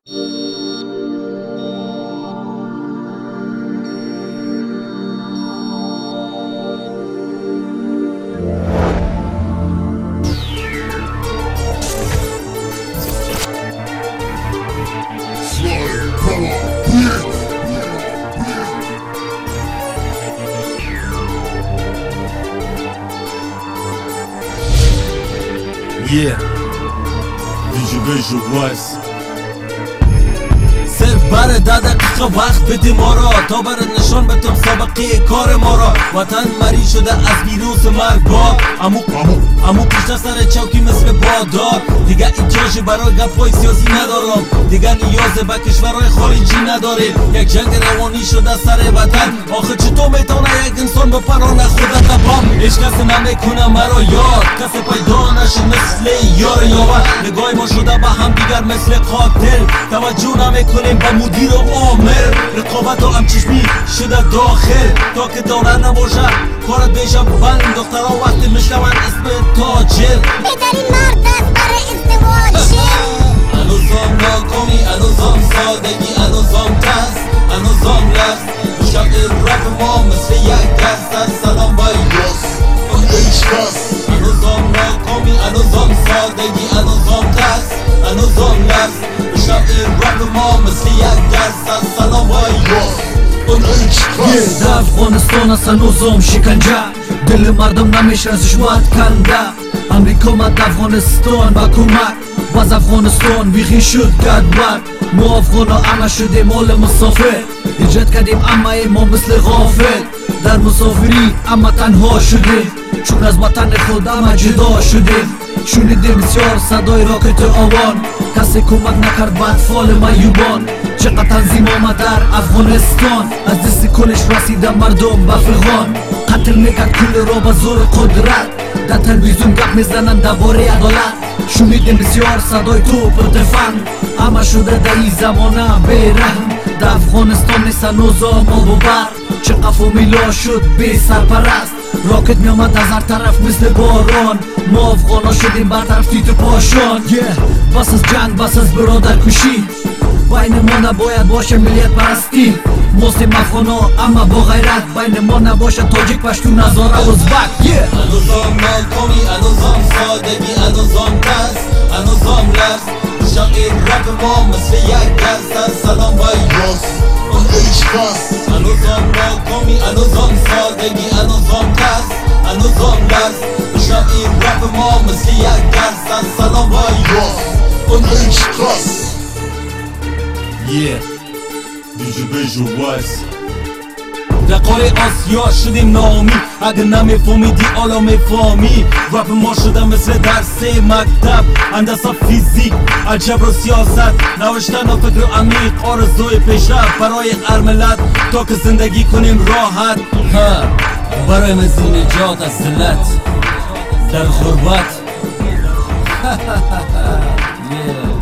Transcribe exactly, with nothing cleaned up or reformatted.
Yeah, دیجی بیجو وایس صرف برای ده دقیقه وقت بده ما را تا برات نشان بدم سابقه کار ما را. وطن مری شده از ویروس مرگبار، امو امو پیشته سر چوکی مثل بادار. دیگه احتیاجی برای گپ‌های سیاسی ندارم، دیگه نیاز به کشورهای خارجی نداریم. یک جنگ روانی شده سر وطن، آخه چطور میتونه یک انسان بپرانه خودت بام؟ هیچ کسی نمیکنه مرا یاد، کسی پیدا نشه مثل یار یاور. نگاه ما شده به هم دیگر مثل قاتل، توجه نمیکنیم به مدیر و عامل. رقابت و همچشمی شده داخل، تا که داره نباشه کارت بیشه بند. دخترها وقتی میشنون اسم تاجر، بهترین مرد است برای ازدواج. هنوزم ناکامی، هنوزم سادگی، هنوزم ترس، هنوزم لفظ. شعر رپ ما مثل یک دست است. سلام با یاس اون ایش کس. هنوزم ناکامی، هنوزم سادگی، هنوزم ترس، هنوزم لفظ. شعر رپ ما مثل یک دست است. سلام با یاس اون ایش کس. در افغانستان است هنوزم شکنجه، دل مردم نمیشه رشوت کنده. امریکا مد افغانستان با کمک، باز افغانستان بیخی شد گدبر. ما افغانا همه شدیم مال مسافر، ایجاد کردیم اما ما مثل غافل. در مسافری اما تنها شدیم، چون از وطن خود اما جدا شدیم. شنیدیم بسیار صدای راکت آوان، کسی کمک نکرد به اطفال میوبان. چقدر تنظیم آمد در افغانستان، از دست کلش رسیده مردم به فغان. قتل میکرد کل را به زور قدرت، در تلویزیون گپ میزنن درباره عدالت. شنیدیم بسیار صدای توپ و تفنگ، اما شده در این زمانه بیرحم. در افغانستان نیست نظام آب و برق، چقدر فامیلا شد بی سرپرست. راکت میامد از هر طرف مثل باران، ما افغانا شدیم برطرف تیت پاشان. yeah. بس از جنگ، بس از برادر کشی، بین ما نباید باشه ملیت پرستی. مسلم افغانا اما با غیرت، بین ما نباشه تاجیک، پشتون، هزاره، ازبک. هنوزم ناکامی، هنوزم سادگی، هنوزم ترس، هنوزم لفظ. شعر رپ ما مثل یک دست است. سلام با یاس اون ایش کس. هنوزم ناکامی، هنوزم سادگی، هنوزم ترس، هنوزم لفظ. شعر رپ ما مثل یک دست است. سلام با یاس اون ایش کس. Yeah, دیجی بیجو وایس. در قاره آسیا شدیم نامی، اگه نمیفهمیدی حالا میفهمی. رپ ما شده مثل درس مکتب، هندسه، فیزیک، الجبر و سیاست. نوشتن و فکر عمیق، آرزوی پیشرفت برای هر ملت، تا که زندگی کنیم راحت. ها برای مزین نجات از ذلت در غربت. yeah.